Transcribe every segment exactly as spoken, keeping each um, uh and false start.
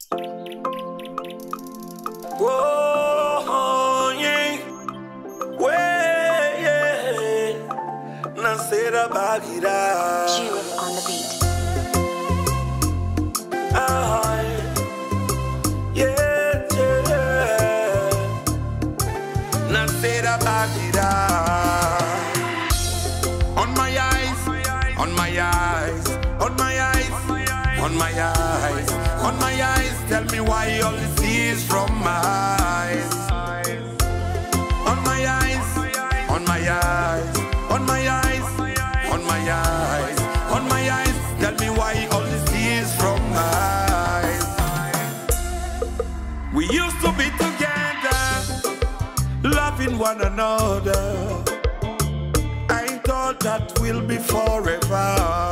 Whoa, yeah, way, yeah. Nasera Bagira. Jewel on the beat. Ah, yeah, yeah. Nasera Bagira. On my eyes, on my eyes, on my eyes, on my eyes, on my eyes. Tell me why all this is from my eyes. On my eyes, on my eyes, on my eyes, on my eyes, on my eyes. Tell me why all this is from my eyes. We used to be together, loving one another. I thought that we'll be forever.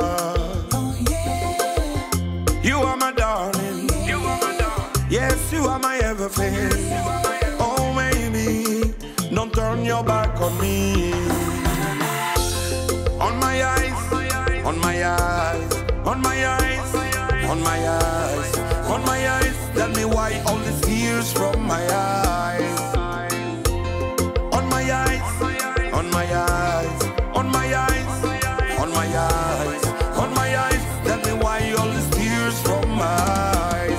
You are my darling. You are my darling. Yes, you are my everything. Oh, baby, don't turn your back on me. On my eyes, on my eyes, on my eyes, on my eyes, on my eyes. Tell me why all these tears from my eyes. On my eyes, on my eyes, on my eyes, on my eyes, on my eyes. Tell me why all these tears from my eyes.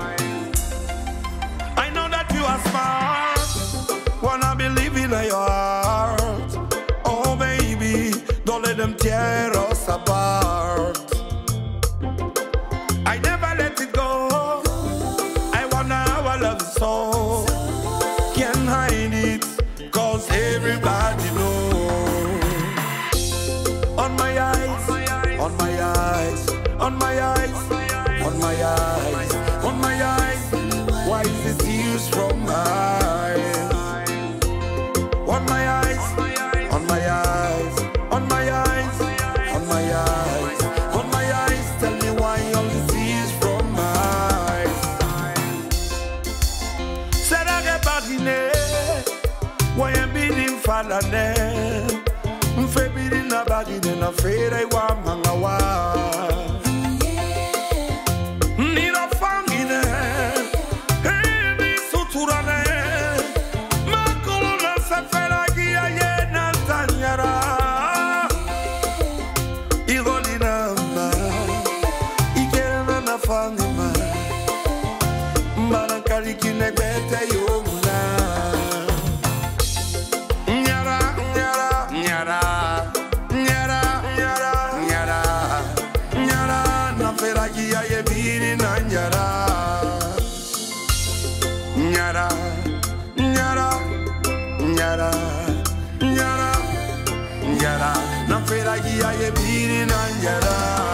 I know that you are smart, wanna believe in your heart. Oh baby, don't let them tear us apart. I never let it go. I wanna our love so can't hide it, cause everybody knows. On my eyes, on my eyes, on my eyes, on my eyes, on my eyes. Why is the tears from my eyes? On my eyes, on my eyes, on my eyes, on my eyes, on my eyes. Tell me why all the tears from my eyes. Said I get back in there. Why I'm beating falane? Mfe beating a bagine na fere wa mangawa. Nira fangine, hey mi suturane. Makolona safera gia ye na tanyara. Igolina ma, ikera na fangima. Mbarankari kine bete yomuna. Nyara, nyara, nyara, nyara, nyara, nyara, nyara. Na fera gia ye biri na nyara. Nyara, nyara, nyara, nyara, nyara. Na fera gia ye biri na nyara.